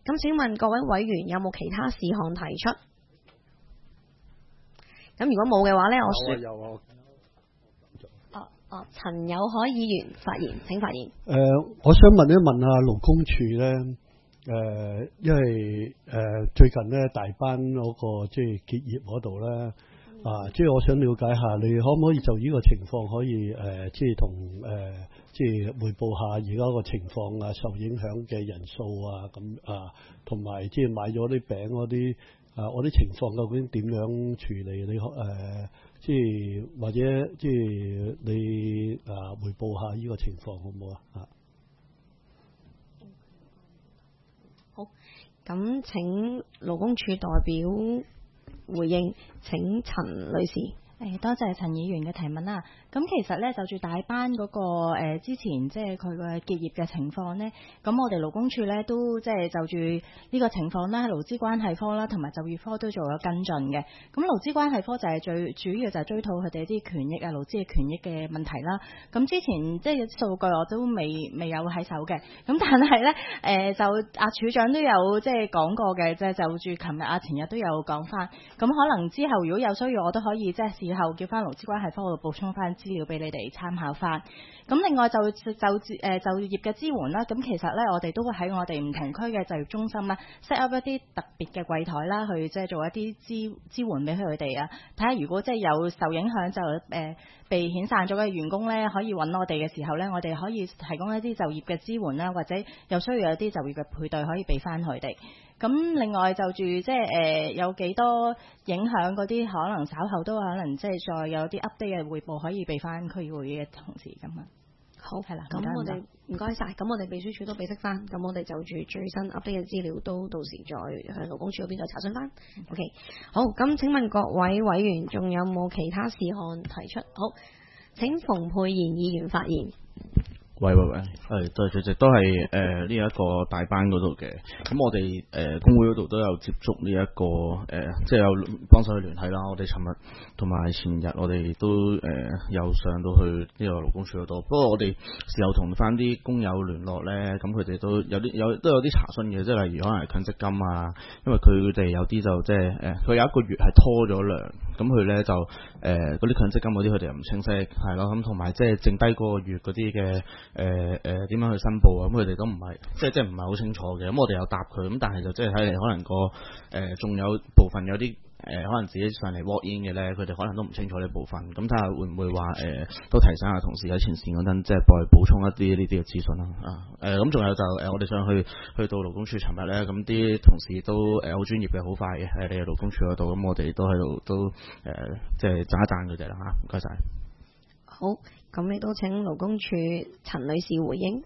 咁請問各位委員有冇其他事項提出？咁如果冇嘅話呢，我陳友凱議員發言，請發言。 我想問一問下勞工處咧，因為最近咧大班嗰個即係結業嗰度咧，即係我想了解下，你可唔可以就呢個情況可以即係同即係彙報下而家個情況啊，受影響嘅人數啊，咁同埋即係買咗啲餅嗰啲我啲情況究竟點樣處理？你即係或者即係你彙報下呢個情況好唔好啊？ 好，咁請勞工處代表回應，請陳女士。 多謝陳議員嘅提問啦。咁其實咧就住大班嗰個之前即係佢嘅結業嘅情況呢，咁我哋勞工處咧都即係就住呢個情況啦，喺勞資關係科啦同埋就業科都做咗跟進嘅。咁勞資關係科就係最主要就係追討佢哋啲權益啊，勞資嘅權益嘅問題啦。咁之前即係數據我都未有喺手嘅，咁但係咧就處長都有即係講過嘅，即係就住琴日前日都有講翻。咁可能之後如果有需要，我都可以即係事後叫翻勞資關係科度補充翻資料俾你哋參考翻。咁另外就業嘅支援啦，咁其實咧我哋都會喺我哋唔同區嘅就業中心啦 set up 一啲特別嘅櫃台啦，去即係做一啲支援俾佢哋啊。睇下如果即係有受影響就被遣散咗嘅員工咧，可以揾我哋嘅時候咧，我哋可以提供一啲就業嘅支援啦，或者有需要有啲就業嘅配對可以俾翻佢哋。咁另外就住即係有幾多影響嗰啲，可能稍後都可能即係再有啲 update 嘅彙報可以俾翻區議會嘅同事咁啊。 好，係啦，咁我哋唔該晒，咁我哋秘書處都俾識翻，咁我哋就住最新 update 嘅資料都到時再向勞工處嗰邊再查詢翻。OK， 好，咁請問各位委員仲有冇其他事項提出？好，請馮沛然議員發言。 喂，係對主席都係呢一個大班嗰度嘅，咁我哋工會嗰度都有接觸呢一個即係有幫手去聯繫啦。我哋尋日同埋前日我哋都有上到去呢個勞工處嗰度，不過我哋事後同翻啲工友聯絡咧，咁佢哋都有啲查詢嘅，即係例如可能係強積金啊，因為佢哋有啲就即係佢有一個月係拖咗糧，咁佢咧就嗰啲強積金嗰啲佢哋又唔清晰，係咯，咁同埋即係剩低嗰個月嗰啲嘅。點樣去申報啊？咁佢哋都唔係即係唔係好清楚嘅。咁我哋有答佢，咁但係就即係睇嚟可能個仲有部分有啲可能自己上嚟 walk in 嘅咧，佢哋可能都唔清楚呢部分。咁睇下會唔會話都提醒下同事喺前線嗰陣，即係幫佢補充一啲呢啲嘅資訊啦。咁仲有就我哋上去到勞工處尋日咧，咁啲同事都好專業嘅，好快嘅。你哋勞工處嗰度，咁我哋都喺度都即係讚一讚佢哋啦嚇，唔該晒。 好，咁亦都請勞工處陳女士回應。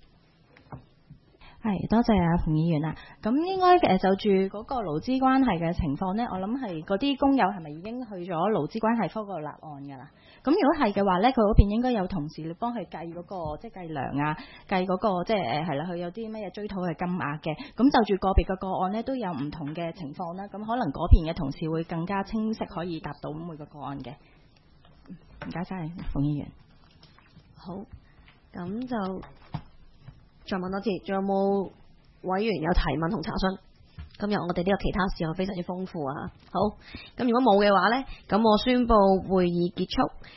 係，多謝阿馮議員啊。咁應該就住嗰個勞資關係嘅情況呢，我諗係嗰啲工友係咪已經去咗勞資關係科嗰度立案㗎啦？咁如果係嘅話呢，佢嗰邊應該有同事幫佢計嗰個即係計糧啊，計嗰個即係係啦，佢有啲乜嘢追討嘅金額嘅。咁就住個別嘅個案呢，都有唔同嘅情況啦。咁可能嗰邊嘅同事會更加清晰，可以答到每個個案嘅。唔該晒，馮議員。 好，咁就再問多次，仲有冇委員有提問同查詢？今日我哋呢個其他事項非常之豐富啊！好，咁如果冇嘅話呢，咁我宣布會議結束。